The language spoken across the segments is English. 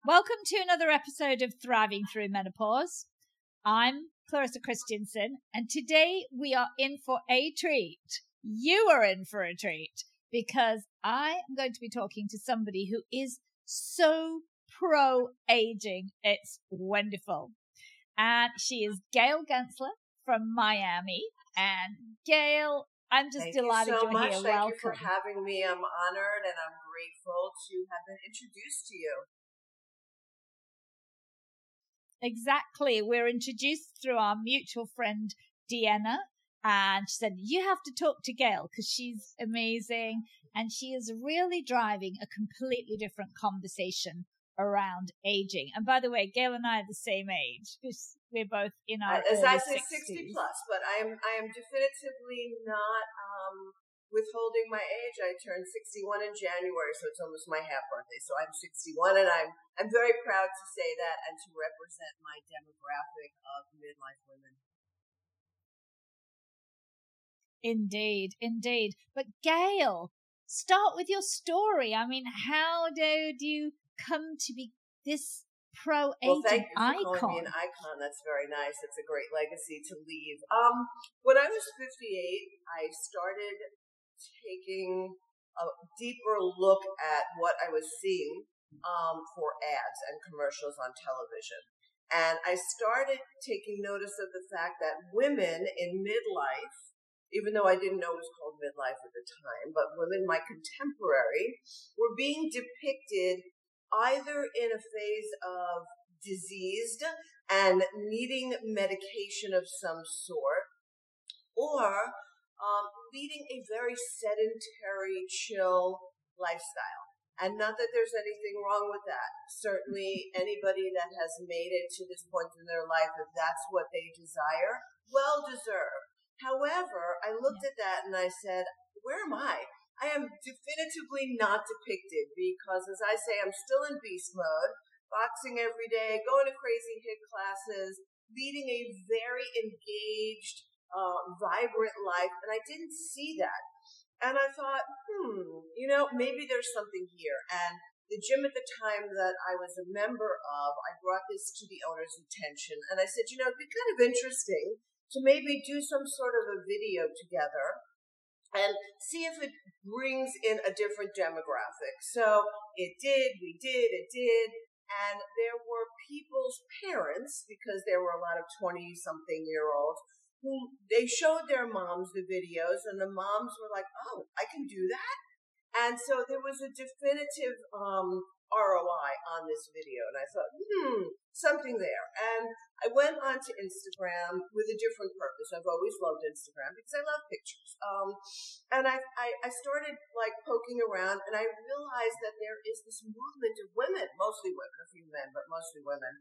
Welcome to another episode of Thriving Through Menopause. I'm Clarissa Christensen, and today we are in for a treat. You are in for a treat because I am going to be talking to somebody who is so pro-aging. It's wonderful. And she is Gail Gensler from Miami. And Gail, I'm just delighted you're here. Thank Welcome. you for having me. I'm honored and I'm grateful to have been introduced to you. Exactly. We're introduced through our mutual friend, Deanna, and she said, you have to talk to Gail because she's amazing and she is really driving a completely different conversation around aging. And by the way, Gail and I are the same age because we're both in our as early I say, 60s. 60 plus, but I am definitively not withholding my age. I turned 61 in January, so it's almost my half birthday. So I'm 61, and I'm very proud to say that and to represent my demographic of midlife women. Indeed, indeed. But Gail, start with your story. I mean, how did you come to be this pro-aging icon? Well, thank you for calling me an icon. That's very nice. It's a great legacy to leave. When I was 58, I started taking a deeper look at what I was seeing for ads and commercials on television. And I started taking notice of the fact that women in midlife, even though I didn't know it was called midlife at the time, but women, my contemporary, were being depicted either in a phase of diseased and needing medication of some sort, or leading a very sedentary, chill lifestyle. And not that there's anything wrong with that. Certainly anybody that has made it to this point in their life, if that's what they desire, well deserved. However, I looked at that and I said, where am I? I am definitively not depicted because, as I say, I'm still in beast mode, boxing every day, going to crazy HIIT classes, leading a very engaged, vibrant life, and I didn't see that. And I thought, maybe there's something here. And the gym at the time that I was a member of, I brought this to the owner's attention, and I said, it'd be kind of interesting to maybe do some sort of a video together and see if it brings in a different demographic. So it did, it did. And there were people's parents, because there were a lot of 20-something-year-olds, who they showed their moms the videos, and the moms were like, oh, I can do that? And so there was a definitive ROI on this video. And I thought, something there. And I went onto Instagram with a different purpose. I've always loved Instagram because I love pictures. And I started poking around, and I realized that there is this movement of women, mostly women, a few men, but mostly women,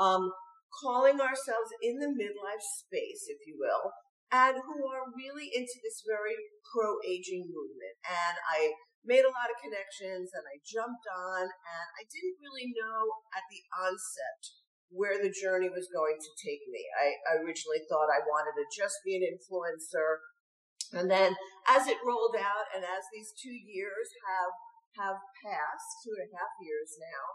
calling ourselves in the midlife space, if you will, and who are really into this very pro-aging movement. And I made a lot of connections, and I jumped on, and I didn't really know at the onset where the journey was going to take me. I originally thought I wanted to just be an influencer. And then as it rolled out, and as these 2 years have passed, 2.5 years now,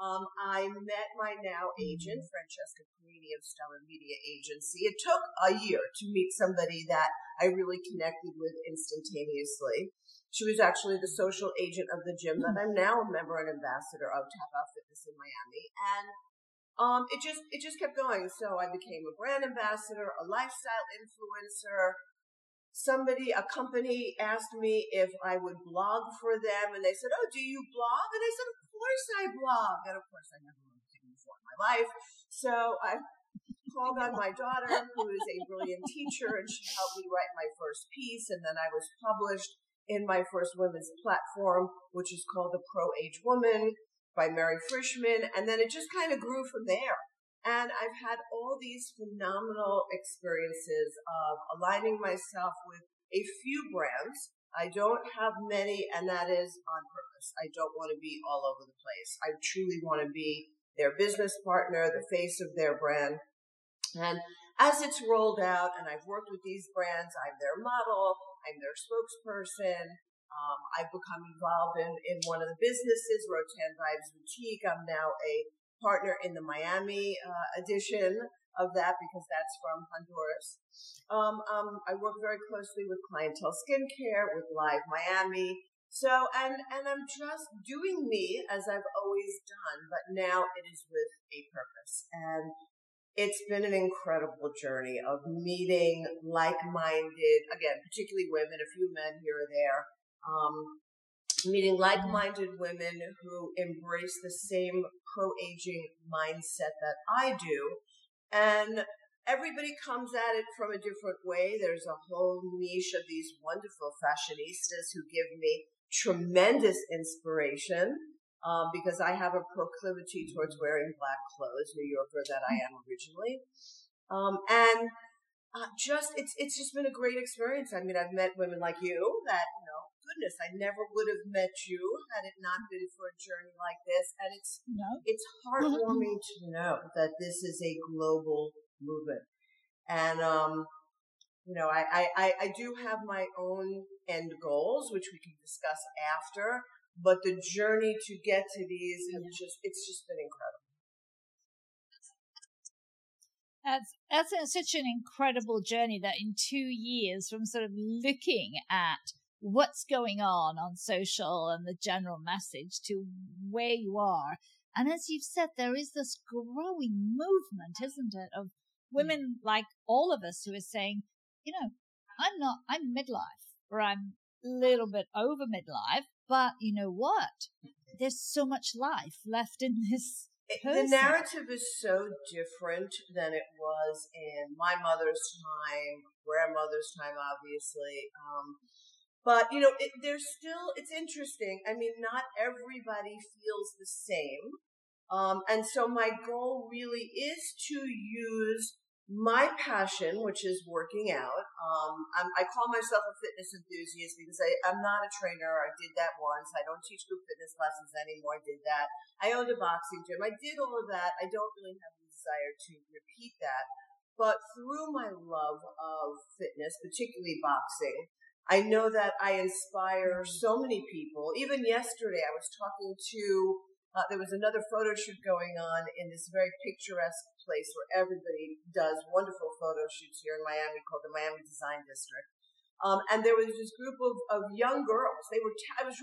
I met my now agent, Francesca Perini of Stellar Media Agency. It took a year to meet somebody that I really connected with instantaneously. She was actually the social agent of the gym that I'm now a member and ambassador of, Tap Out Fitness in Miami. And it just kept going. So I became a brand ambassador, a lifestyle influencer. A company asked me if I would blog for them, and they said, oh, do you blog? And I said, of course I blog. And of course I never wrote anything before in my life. So I called on my daughter, who is a brilliant teacher, and she helped me write my first piece. And then I was published in my first women's platform, which is called The Pro-Age Woman by Mary Frischman. And then it just kind of grew from there. And I've had all these phenomenal experiences of aligning myself with a few brands. I don't have many, and that is on purpose. I don't want to be all over the place. I truly want to be their business partner, the face of their brand. And as it's rolled out, and I've worked with these brands, I'm their model, I'm their spokesperson. I've become involved in one of the businesses, Rotan Vibes Boutique. I'm now a partner in the Miami edition of that because that's from Honduras. I work very closely with Clientele Skincare, with Live Miami. So, and I'm just doing me as I've always done, but now it is with a purpose. And it's been an incredible journey of meeting like-minded, again, particularly women, a few men here or there, meeting like-minded women who embrace the same pro-aging mindset that I do. And everybody comes at it from a different way. There's a whole niche of these wonderful fashionistas who give me tremendous inspiration. Because I have a proclivity towards wearing black clothes, New Yorker that I am originally. It's just been a great experience. I mean, I've met women like you that, goodness, I never would have met you had it not been for a journey like this. And it's heartwarming to know that this is a global movement. And, I do have my own end goals, which we can discuss after. But the journey to get to these it's just been incredible. That's such an incredible journey that in 2 years from sort of looking at what's going on social and the general message to where you are. And as you've said, there is this growing movement, isn't it, of women like all of us who are saying, I'm midlife, or I'm a little bit over midlife, but you know what? There's so much life left in this person. The narrative is so different than it was in my mother's time, grandmother's time, obviously. But, it's interesting. I mean, not everybody feels the same. And so my goal really is to use my passion, which is working out. I call myself a fitness enthusiast because I'm not a trainer. I did that once. I don't teach group fitness lessons anymore. I did that. I owned a boxing gym. I did all of that. I don't really have a desire to repeat that. But through my love of fitness, particularly boxing, I know that I inspire so many people. Even yesterday, I was talking to there was another photo shoot going on in this very picturesque place where everybody does wonderful photo shoots here in Miami called the Miami Design District. And there was this group of young girls. They were 10.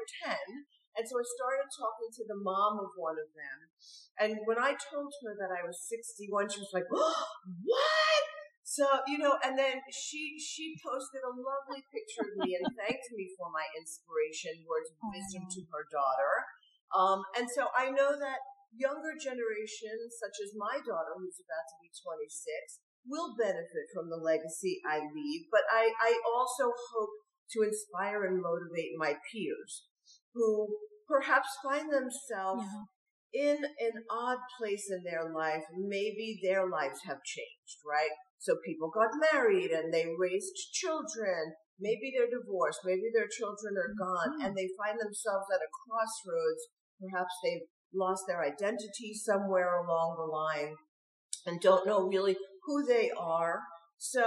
And so I started talking to the mom of one of them. And when I told her that I was 61, she was like, oh, what? So, and then she posted a lovely picture of me and thanked me for my inspiration, words of wisdom to her daughter. And so I know that younger generations, such as my daughter, who's about to be 26, will benefit from the legacy I leave. But I also hope to inspire and motivate my peers who perhaps find themselves in an odd place in their life. Maybe their lives have changed, right? So people got married and they raised children. Maybe they're divorced. Maybe their children are gone and they find themselves at a crossroads. Perhaps they've lost their identity somewhere along the line and don't know really who they are. So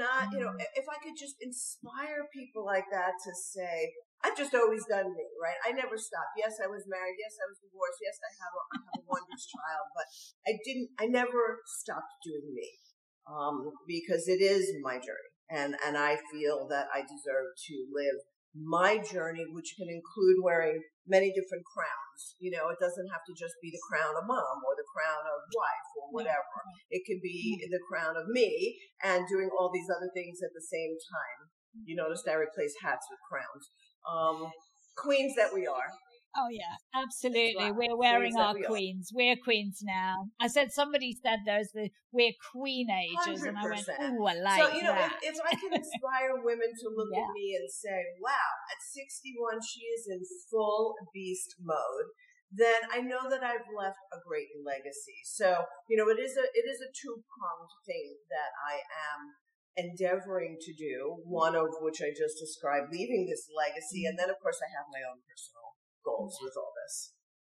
if I could just inspire people like that to say, I've just always done me, right? I never stopped. Yes, I was married. Yes, I was divorced. Yes, I have a wondrous child, but I never stopped doing me, because it is my journey. And I feel that I deserve to live my journey, which can include wearing many different crowns. It doesn't have to just be the crown of mom or the crown of wife or whatever. It could be the crown of me and doing all these other things at the same time. You noticed I replace hats with crowns. Queens that we are. Oh, yeah, absolutely. We're wearing our queens. We're queens now. Somebody said we're queen ages. 100%. And I went, oh, I like that. If I can inspire women to look at me and say, wow, at 61, she is in full beast mode, then I know that I've left a great legacy. So, it is a two-pronged thing that I am endeavoring to do, one of which I just described, leaving this legacy. And then, of course, I have my own personal goals with all this.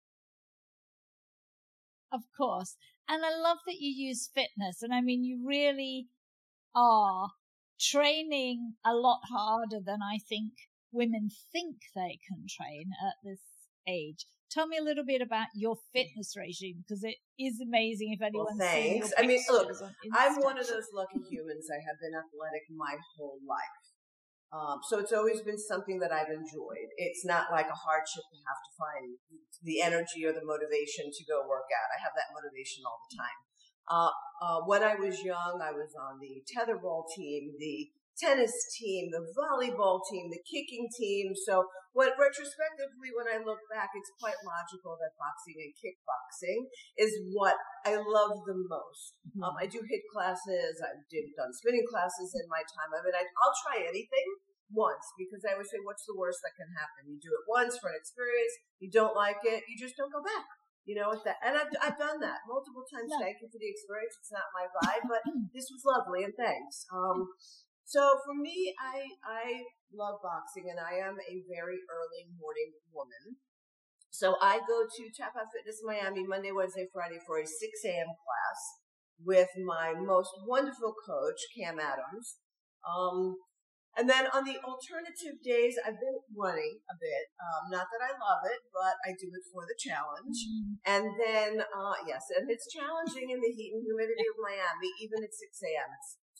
Of course. And I love that you use fitness. And I mean, you really are training a lot harder than I think women think they can train at this age. tell me a little bit about your fitness regime, because it is amazing if anyone's seen your thanks. I mean, look, on I'm one of those lucky humans. I have been athletic my whole life. So it's always been something that I've enjoyed. It's not like a hardship to have to find the energy or the motivation to go work out. I have that motivation all the time. When I was young, I was on the tetherball team, the tennis team, the volleyball team, the kicking team. So retrospectively, when I look back, it's quite logical that boxing and kickboxing is what I love the most. I do HIIT classes. I've done spinning classes in my time. I mean, I'll try anything once, because I always say, what's the worst that can happen? You do it once for an experience. You don't like it. You just don't go back. You know, and I've done that multiple times. Yeah. Thank you for the experience. It's not my vibe, but this was lovely, and thanks. So for me, I love boxing, and I am a very early morning woman. So I go to Tap Out Fitness Miami Monday, Wednesday, Friday for a 6 a.m. class with my most wonderful coach, Cam Adams. And then on the alternative days, I've been running a bit. Not that I love it, but I do it for the challenge. And then, yes, and it's challenging in the heat and humidity of Miami, even at 6 a.m.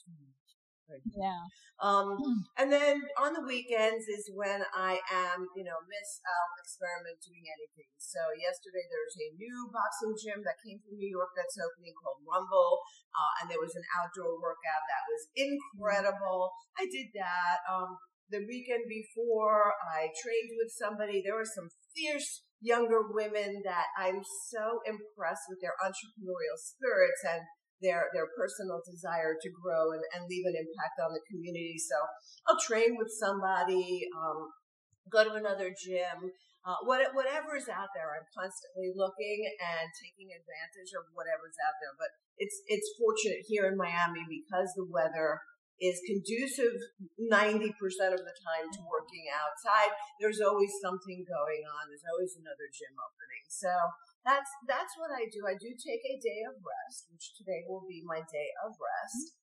Yeah. And then on the weekends is when I am, I'll experiment doing anything. So yesterday there's a new boxing gym that came from New York that's opening called Rumble. And there was an outdoor workout that was incredible. I did that. The weekend before, I trained with somebody. There were some fierce younger women that I'm so impressed with their entrepreneurial spirits and their personal desire to grow and leave an impact on the community. So I'll train with somebody, go to another gym, whatever is out there. I'm constantly looking and taking advantage of whatever's out there. But it's fortunate here in Miami because the weather is conducive 90% of the time to working outside. There's always something going on. There's always another gym opening. So that's what I do. I do take a day of rest, which today will be my day of rest.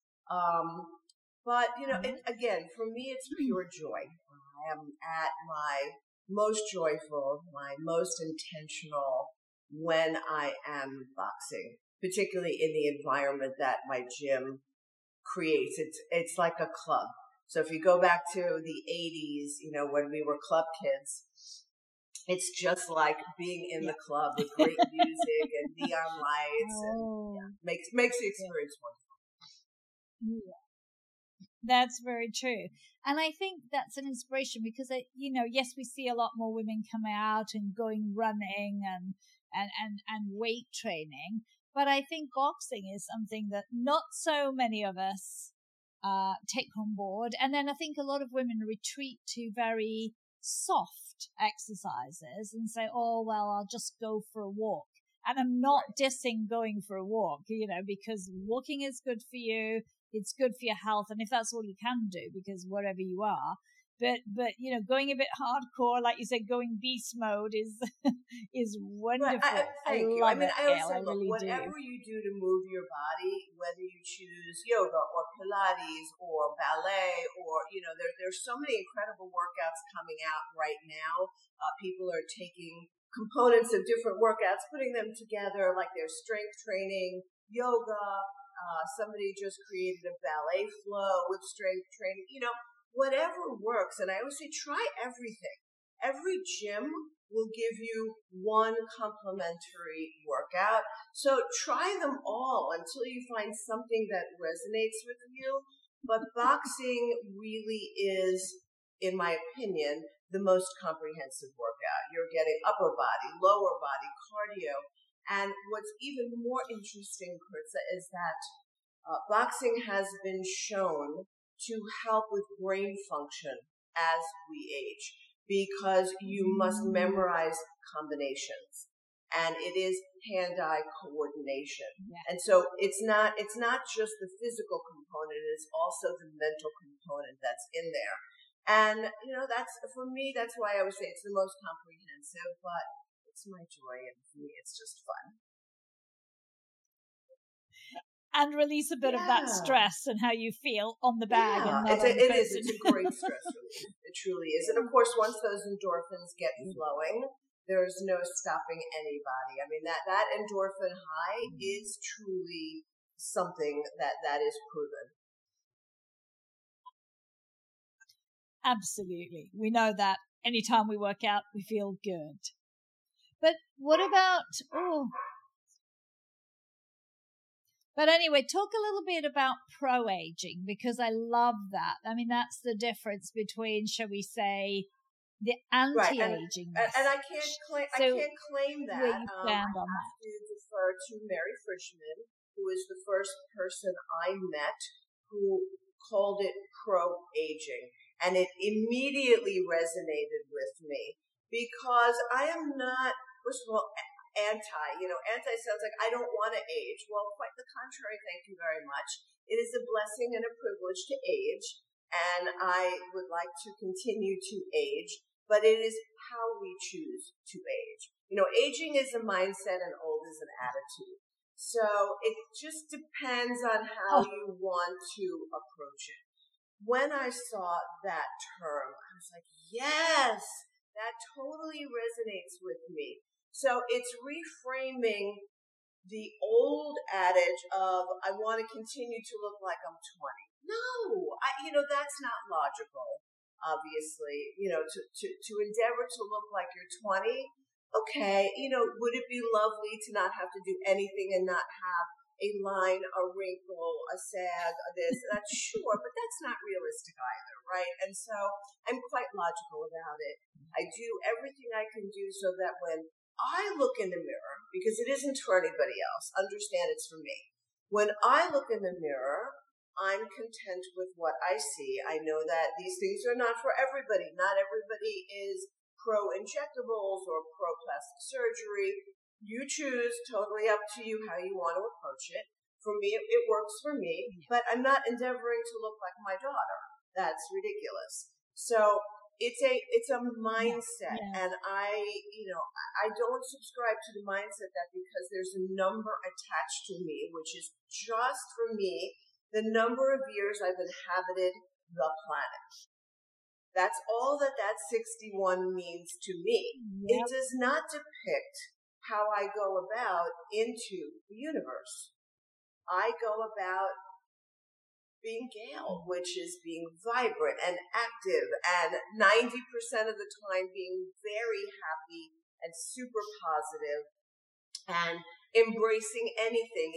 But again, for me, it's pure joy. I am at my most joyful, my most intentional when I am boxing, particularly in the environment that my gym creates. It's like a club. So if you go back to the 80s, when we were club kids, it's just like being in the club with great music and neon lights. And makes the experience wonderful. Yeah. That's very true. And I think that's an inspiration because, yes, we see a lot more women come out and going running and weight training. But I think boxing is something that not so many of us take on board. And then I think a lot of women retreat to very soft exercises and say, oh, well, I'll just go for a walk. And I'm not dissing going for a walk, because walking is good for you. It's good for your health. And if that's all you can do, because wherever you are, but going a bit hardcore, like you said, going beast mode is wonderful. Thank you. I also really whatever you do to move your body, whether you choose yoga or Pilates or ballet or, there's so many incredible workouts coming out right now. People are taking components of different workouts, putting them together, like there's strength training, yoga. Somebody just created a ballet flow with strength training, whatever works. And I always say, try everything. Every gym will give you one complementary workout. So try them all until you find something that resonates with you. But boxing really is, in my opinion, the most comprehensive workout. You're getting upper body, lower body, cardio. And what's even more interesting, Karitza, is that boxing has been shown to help with brain function as we age because you must memorize combinations. And it is hand-eye coordination. Yeah. And so it's not just the physical component, it's also the mental component that's in there. And, that's, for me, that's why I would say it's the most comprehensive, but it's my joy, and for me, it's just fun. And release a bit of that stress and how you feel on the bag. Yeah, and not it is. It's a great stress relief. It truly is. And of course, once those endorphins get flowing, there's no stopping anybody. I mean, that endorphin high is truly something that is proven. Absolutely. We know that anytime we work out, we feel good. But what about, But anyway, talk a little bit about pro-aging, because I love that. I mean, that's the difference between, shall we say, the anti-aging right. And I can't claim that. Where you stand on that? I have to defer to Mary Frischman, who is the first person I met who called it pro-aging. And it immediately resonated with me because I am not, first of all, anti. Anti sounds like I don't want to age. Well, quite the contrary, thank you very much. It is a blessing and a privilege to age, and I would like to continue to age, but it is how we choose to age. Aging is a mindset and old is an attitude. So it just depends on how you want to approach it. When I saw that term, I was like, yes, that totally resonates with me. So it's reframing the old adage of, I want to continue to look like I'm 20. No, that's not logical, obviously. To endeavor to look like you're 20, okay, would it be lovely to not have to do anything and not have a line, a wrinkle, a sag, that's sure, but that's not realistic either, right? And so I'm quite logical about it. I do everything I can do so that when I look in the mirror, because it isn't for anybody else, understand it's for me. When I look in the mirror, I'm content with what I see. I know that these things are not for everybody. Not everybody is pro-injectables or pro-plastic surgery. You choose, totally up to you how you want to approach it. For me, it works for me, but I'm not endeavoring to look like my daughter. That's ridiculous. So it's a mindset, and I don't subscribe to the mindset that because there's a number attached to me, which is just for me, the number of years I've inhabited the planet. That's all that 61 means to me. Yep. It does not depict how I go about into the universe. I go about being Gail, which is being vibrant and active, and 90% of the time being very happy and super positive and embracing anything.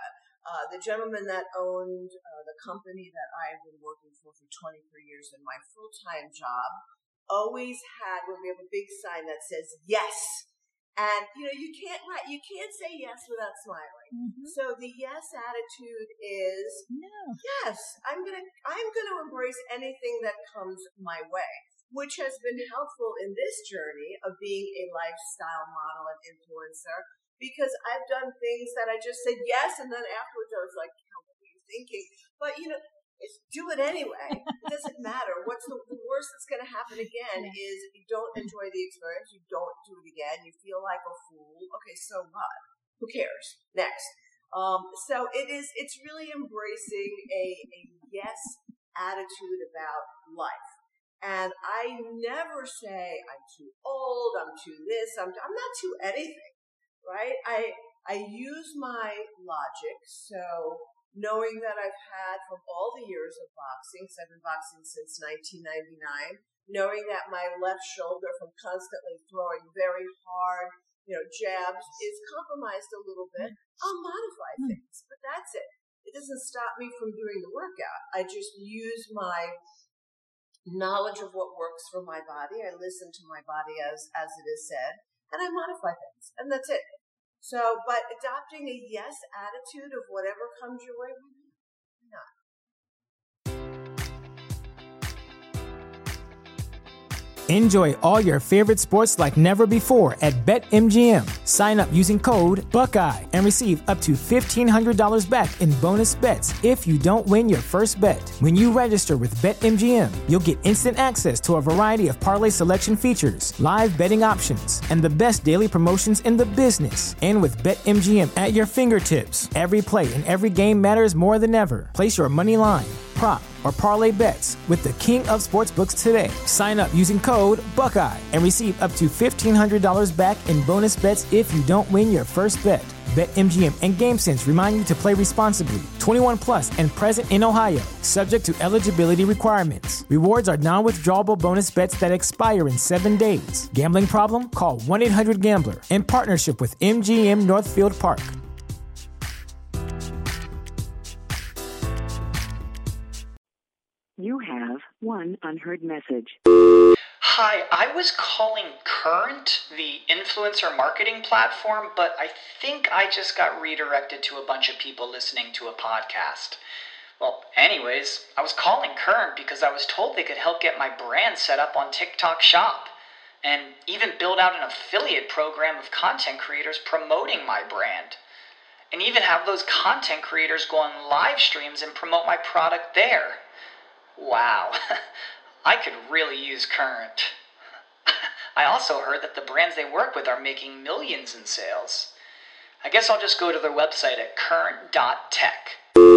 The gentleman that owned the company that I've been working for 23 years in my full-time job always had, when we have a big sign that says yes. And, you can't say yes without smiling. Mm-hmm. So the yes attitude is, yes, I'm going to embrace anything that comes my way, which has been helpful in this journey of being a lifestyle model and influencer, because I've done things that I just said yes, and then afterwards I was like, what were you thinking? But, do it anyway. It doesn't matter. What's the worst that's going to happen again is you don't enjoy the experience. You don't do it again. You feel like a fool. Okay, so what? Who cares? Next. So it's really embracing a yes attitude about life. And I never say I'm too old, I'm too this, I'm not too anything, right? I use my logic, so knowing that I've had from all the years of boxing, so I've been boxing since 1999, knowing that my left shoulder from constantly throwing very hard, jabs is compromised a little bit, I'll modify things, but that's it. It doesn't stop me from doing the workout. I just use my knowledge of what works for my body. I listen to my body as it is said, and I modify things, and that's it. So, but adopting a yes attitude of whatever comes your way, why not? Enjoy all your favorite sports like never before at BetMGM. Sign up using code Buckeye and receive up to $1,500 back in bonus bets if you don't win your first bet. When you register with BetMGM, you'll get instant access to a variety of parlay selection features, live betting options, and the best daily promotions in the business. And with BetMGM at your fingertips, every play and every game matters more than ever. Place your money line, prop, or parlay bets with the king of sportsbooks today. Sign up using code Buckeye and receive up to $1,500 back in bonus bets if you don't win your first bet. BetMGM and GameSense remind you to play responsibly. 21 plus and present in Ohio, subject to eligibility requirements. Rewards are non-withdrawable bonus bets that expire in 7 days. Gambling problem? Call 1-800-GAMBLER. In partnership with MGM Northfield Park. You have one unheard message. Hi, I was calling Current, the influencer marketing platform, but I think I just got redirected to a bunch of people listening to a podcast. Well, anyways, I was calling Current because I was told they could help get my brand set up on TikTok Shop, and even build out an affiliate program of content creators promoting my brand, and even have those content creators go on live streams and promote my product there. Wow, I could really use Current. I also heard that the brands they work with are making millions in sales. I guess I'll just go to their website at current.tech.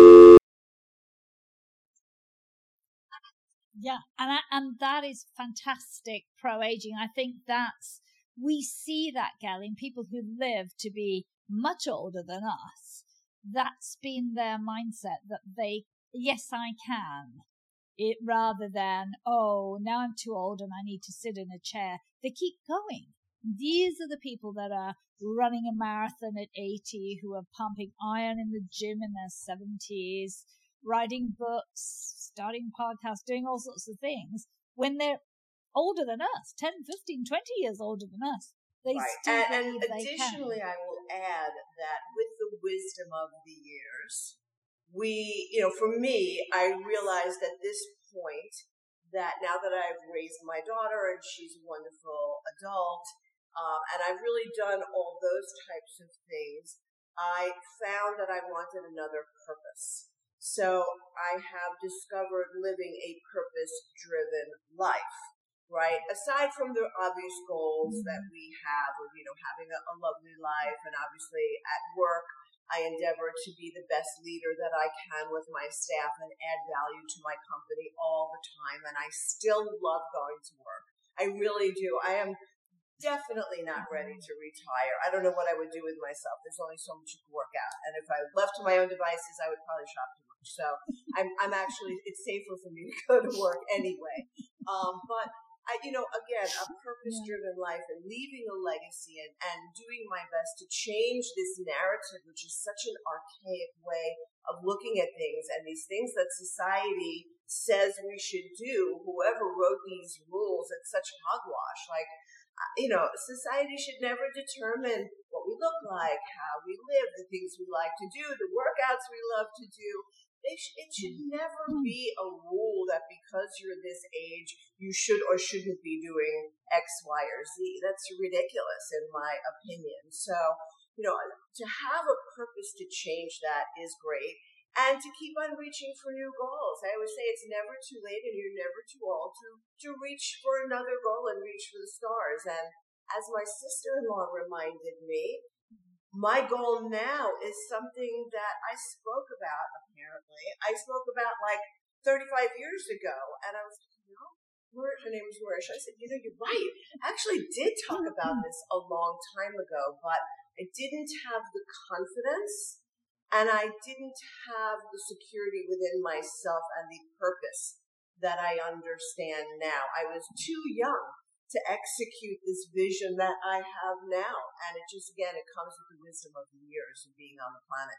Yeah, and that is fantastic pro-aging. I think we see that, Gail, in people who live to be much older than us. That's been their mindset, that yes, I can. It rather than, oh, now I'm too old and I need to sit in a chair. They keep going. These are the people that are running a marathon at 80, who are pumping iron in the gym in their 70s, writing books, starting podcasts, doing all sorts of things when they're older than us, 10, 15, 20 years older than us. They right. still and believe additionally, they can. I will add that with the wisdom of the years, for me, I realized at this point that now that I've raised my daughter and she's a wonderful adult, and I've really done all those types of things, I found that I wanted another purpose. So I have discovered living a purpose-driven life, right? Aside from the obvious goals that we have of, having a lovely life, and obviously at work, I endeavor to be the best leader that I can with my staff and add value to my company all the time. And I still love going to work. I really do. I am definitely not ready to retire. I don't know what I would do with myself. There's only so much you can work out. And if I left to my own devices, I would probably shop too much. So I'm actually, it's safer for me to go to work anyway. But again, a purpose-driven life and leaving a legacy and doing my best to change this narrative, which is such an archaic way of looking at things, and these things that society says we should do. Whoever wrote these rules, it's such hogwash. Society should never determine what we look like, how we live, the things we like to do, the workouts we love to do. It should never be a rule that because you're this age, you should or shouldn't be doing X, Y, or Z. That's ridiculous in my opinion. So, to have a purpose to change that is great, and to keep on reaching for new goals. I always say it's never too late and you're never too old to reach for another goal and reach for the stars. And as my sister-in-law reminded me, my goal now is something that I spoke about, apparently. I spoke about 35 years ago, and I was her name was Marisha. I said, you're right. I actually did talk about this a long time ago, but I didn't have the confidence, and I didn't have the security within myself and the purpose that I understand now. I was too young to execute this vision that I have now. And it comes with the wisdom of the years of being on the planet.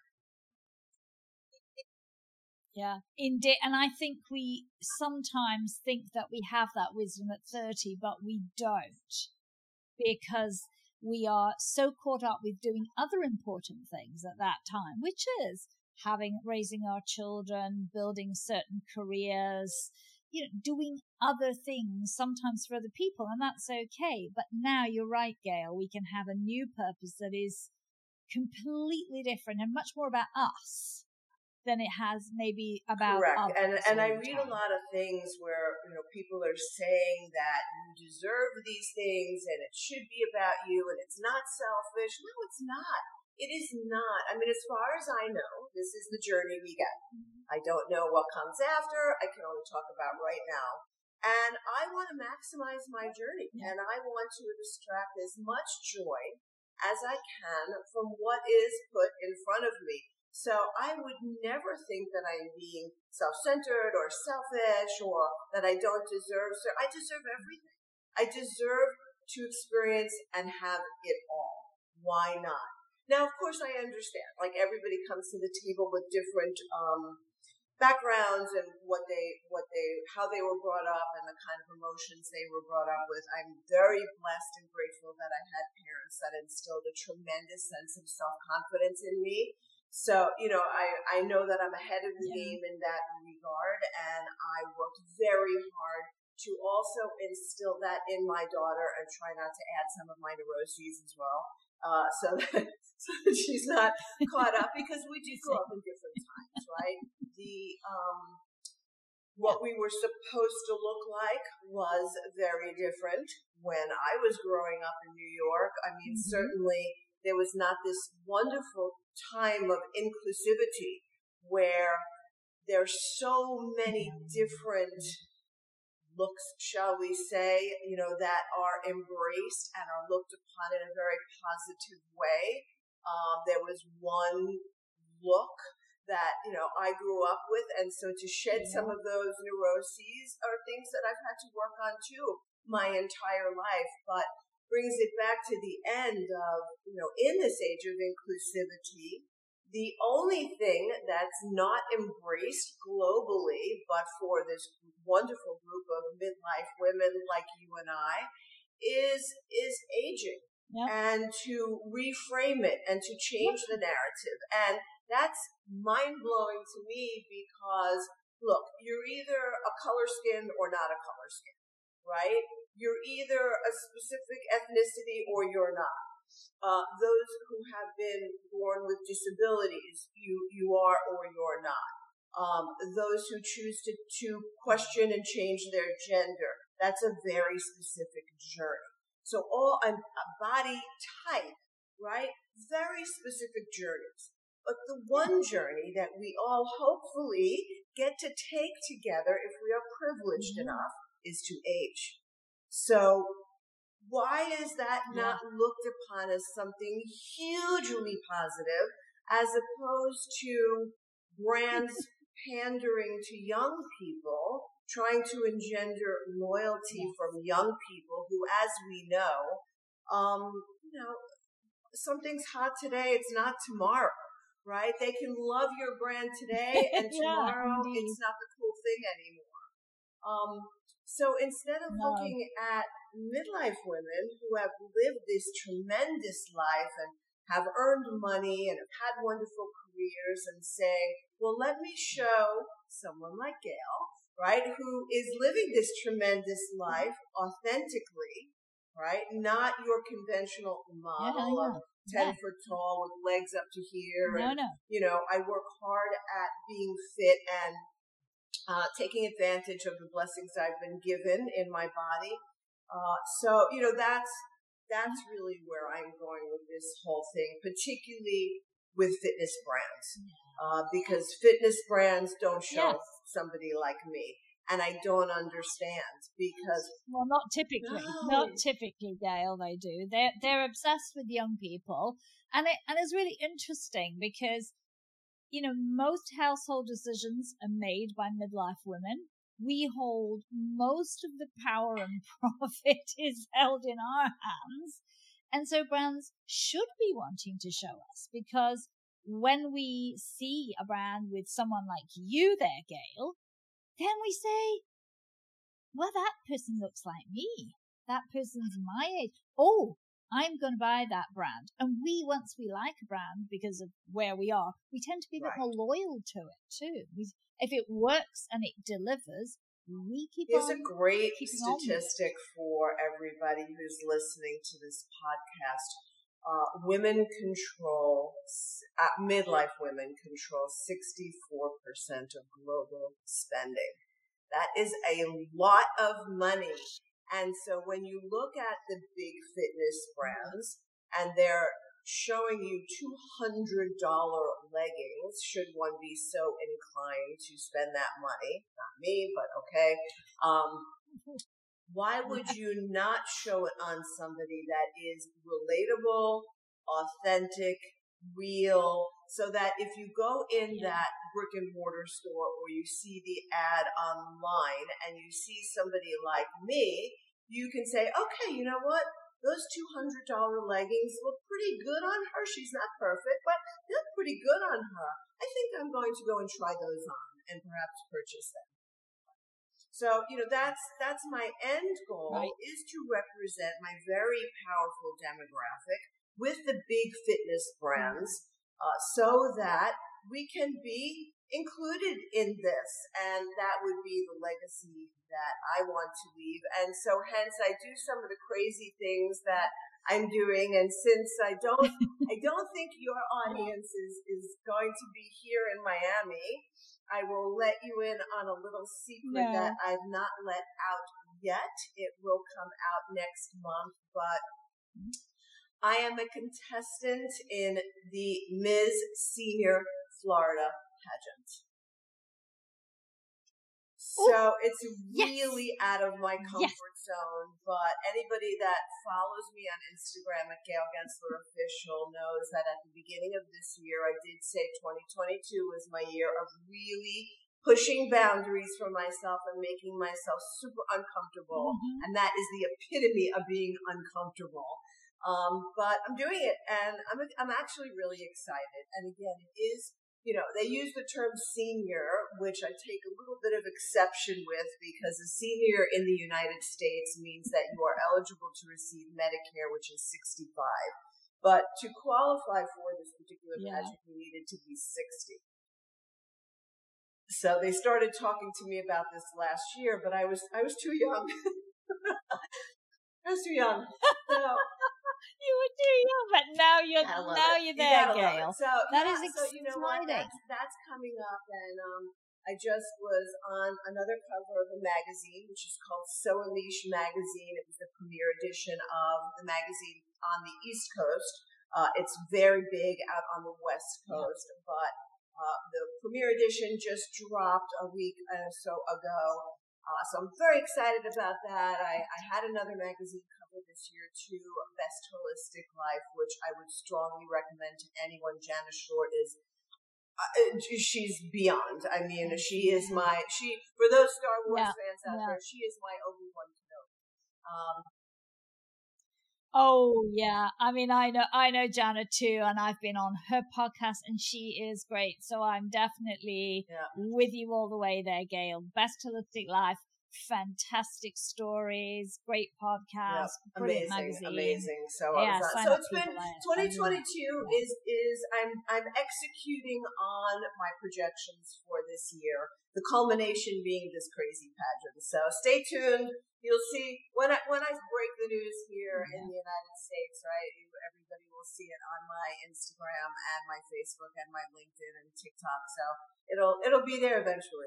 Yeah, indeed. And I think we sometimes think that we have that wisdom at 30, but we don't, because we are so caught up with doing other important things at that time, which is raising our children, building certain careers, doing other things, sometimes for other people, and that's okay. But now you're right, Gail, we can have a new purpose that is completely different and much more about us than it has maybe about Correct. others. And I read a lot of things where, people are saying that you deserve these things and it should be about you and it's not selfish. No, it's not. It is not. I mean, as far as I know, this is the journey we get. I don't know what comes after. I can only talk about right now. And I want to maximize my journey, and I want to extract as much joy as I can from what is put in front of me. So I would never think that I'm being self-centered or selfish or that I don't deserve. So I deserve everything. I deserve to experience and have it all. Why not? Now, of course, I understand. Like, everybody comes to the table with different backgrounds and how they were brought up and the kind of emotions they were brought up with. I'm very blessed and grateful that I had parents that instilled a tremendous sense of self-confidence in me. So, I know that I'm ahead of the game in that regard, and I worked very hard to also instill that in my daughter and try not to add some of my neuroses as well, so that she's not caught up, because we do grow up in different times, right? What we were supposed to look like was very different when I was growing up in New York. I mean, certainly there was not this wonderful time of inclusivity where there's so many different looks, shall we say, that are embraced and are looked upon in a very positive way. There was one look that, I grew up with. And so to shed some of those neuroses are things that I've had to work on too my entire life, but brings it back to the end of, in this age of inclusivity, the only thing that's not embraced globally, but for this wonderful group of midlife women like you and I, is aging. Yep. And to reframe it and to change the narrative. And that's mind-blowing to me because, look, you're either a color skin or not a color skin, right? You're either a specific ethnicity or you're not. Those who have been born with disabilities, you are or you're not. Those who choose to question and change their gender, that's a very specific journey. So all a body type, right? Very specific journeys. But the one journey that we all hopefully get to take together, if we are privileged enough, is to age. So why is that not looked upon as something hugely positive, as opposed to brands pandering to young people, trying to engender loyalty from young people who, as we know, something's hot today, it's not tomorrow, right? They can love your brand today, and tomorrow it's not the cool thing anymore. So instead of looking at midlife women who have lived this tremendous life and have earned money and have had wonderful careers, and saying, well, let me show someone like Gail, right, who is living this tremendous life authentically, right? Not your conventional model of 10 foot tall with legs up to here. I work hard at being fit and taking advantage of the blessings I've been given in my body. So that's really where I'm going with this whole thing, particularly with fitness brands, because fitness brands don't show somebody like me. And I don't understand because... Well, not typically, Gail, they do. They're obsessed with young people. And it's really interesting because, most household decisions are made by midlife women. We hold most of the power and profit is held in our hands. And so brands should be wanting to show us, because when we see a brand with someone like you there, Gail, then we say, well, that person looks like me. That person's my age. Oh, I'm going to buy that brand. And once we like a brand because of where we are, we tend to be a bit more loyal to it too. If it works and it delivers, we keep on. Here's a great statistic for everybody who's listening to this podcast. Midlife women control 64% of global spending. That is a lot of money. And so when you look at the big fitness brands and their showing you $200 leggings should one be so inclined to spend that money. Not me, but okay. Why would you not show it on somebody that is relatable, authentic, real, so that if you go in that brick and mortar store or you see the ad online and you see somebody like me, you can say, okay, you know what? Those $200 leggings look pretty good on her. She's not perfect, but they look pretty good on her. I think I'm going to go and try those on and perhaps purchase them. So, that's my end goal, is to represent my very powerful demographic with the big fitness brands, so that we can be included in this, and that would be the legacy that I want to leave. And so hence I do some of the crazy things that I'm doing, and since I don't think your audience is going to be here in Miami, I will let you in on a little secret that I've not let out yet. It will come out next month, but I am a contestant in the Ms. Senior Florida pageant. So it's really out of my comfort zone, but anybody that follows me on Instagram at Gail Gensler Official knows that at the beginning of this year, I did say 2022 was my year of really pushing boundaries for myself and making myself super uncomfortable. And that is the epitome of being uncomfortable. But I'm doing it, and I'm actually really excited. And again, it is, they use the term senior, which I take a little bit of exception with, because a senior in the United States means that you are eligible to receive Medicare, which is 65. But to qualify for this particular pageant, you needed to be 60. So they started talking to me about this last year, but I was too young. I was too young. So you were too young, but now you're there, Gail. So that is exciting. You know what? That's coming up, and I just was on another cover of a magazine, which is called So Unleashed Magazine. It was the premiere edition of the magazine on the East Coast. It's very big out on the West Coast, but the premiere edition just dropped a week or so ago. So I'm very excited about that. I had another magazine cover this year too, Best Holistic Life, which I would strongly recommend to anyone. Janice Short is, she's beyond. I mean, she is for those Star Wars fans out there, she is my Obi-Wan Kenobi. Oh yeah, I mean, I know Jana too, and I've been on her podcast, and she is great. So I'm definitely with you all the way there, Gail. Best Holistic Life, fantastic stories, great podcast, brilliant magazine, amazing. So it's been 2022 is I'm executing on my projections for this year. The culmination being this crazy pageant. So stay tuned. You'll see when I break the news here in the United States, right? Everybody will see it on my Instagram and my Facebook and my LinkedIn and TikTok. So it'll be there eventually.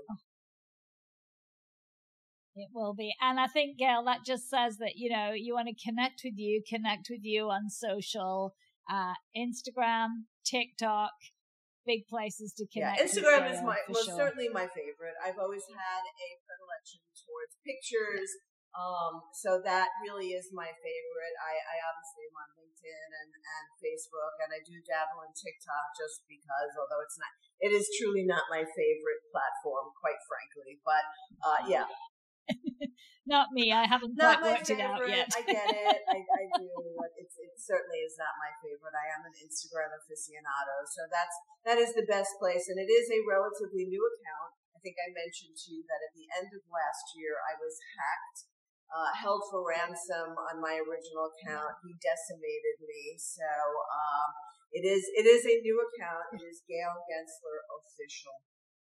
It will be. And I think, Gail, that just says that, you want to connect with you on social, Instagram, TikTok, big places to connect. Instagram is certainly my favorite. I've always had a predilection towards pictures. So that really is my favorite. I obviously am on LinkedIn and Facebook, and I do dabble in TikTok just because, although it is truly not my favorite platform, quite frankly. But, Not me. I haven't quite worked it out yet. I get it. I do. It certainly is not my favorite. I am an Instagram aficionado. So that is the best place. And it is a relatively new account. I think I mentioned to you that at the end of last year, I was hacked. Held for ransom on my original account. He decimated me. So it is a new account. It is Gail Gensler Official.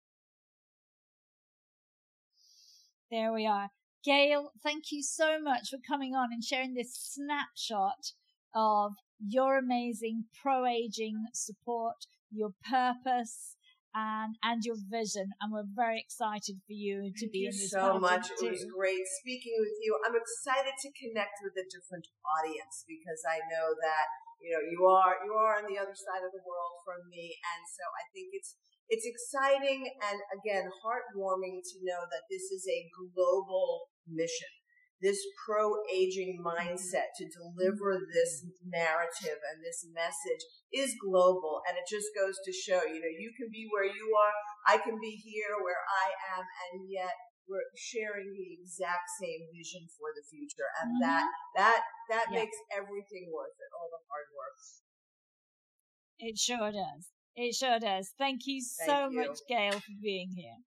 There we are. Gail, thank you so much for coming on and sharing this snapshot of your amazing pro-aging support, your purpose, and your vision, and we're very excited for you to be in this so much. It was great speaking with you. I'm excited to connect with a different audience because I know that you are on the other side of the world from me. And so I think it's exciting and, again, heartwarming to know that this is a global mission. This pro-aging mindset to deliver this narrative and this message is global. And it just goes to show, you can be where you are, I can be here where I am, and yet we're sharing the exact same vision for the future. And that makes everything worth it, all the hard work. It sure does. It sure does. Thank you so much, Gail, for being here.